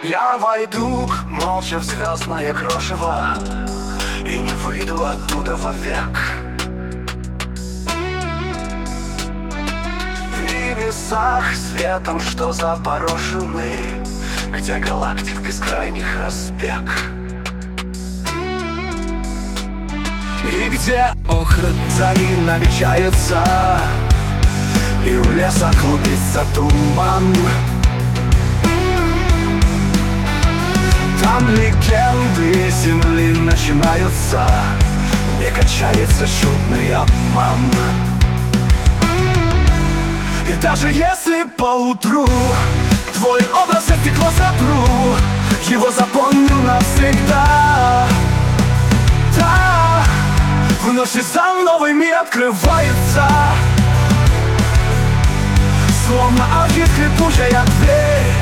Я войду молча в звездное крошево и не выйду оттуда вовек. В небесах светом, что запорошены, где галактик бескрайних разбег, и где охра за ним намечается, и в лесах клубится туман. Там легенды земли начинаются, не качается чудный обман. И даже если поутру твой образ в стекло сотру, его запомню навсегда. Да, вновь и за новый мир открывается, словно архив скрипучая дверь.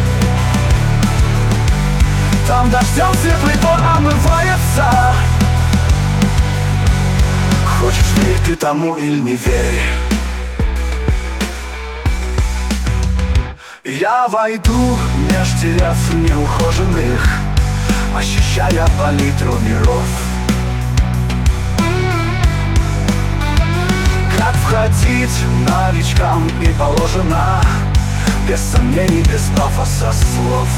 Там дождем светлый двор омывается. Хочешь верить ты тому или не верь? Я войду меж дерев неухоженных, ощущая палитру миров. Как входить новичкам и положено, без сомнений, без пафоса слов.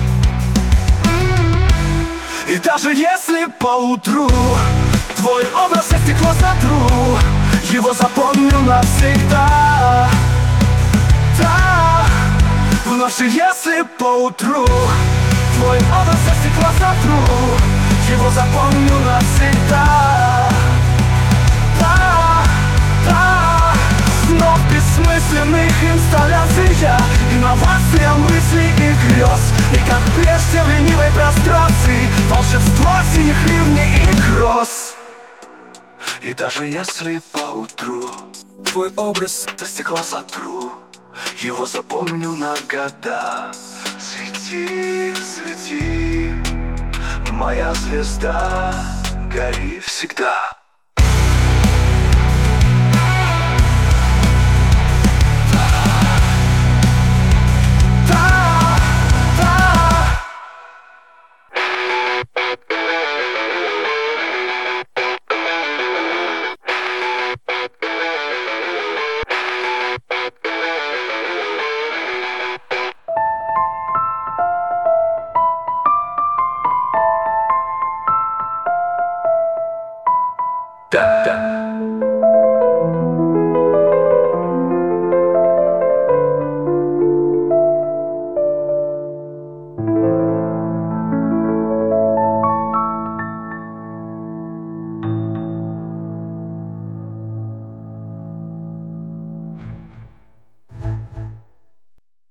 И даже если поутру твой образ в стекло сотру, его запомню навсегда. Да, вновь и если поутру твой образ в стекло сотру, его запомню навсегда. Да, да, снов бессмысленных инсталляция, инновация мыслей и грез. И как прежде в ленивой прострации волшебство синих ливней и гроз. И даже если поутру твой образ до стекла сотру, его запомню на года. Свети, свети, моя звезда, гори всегда.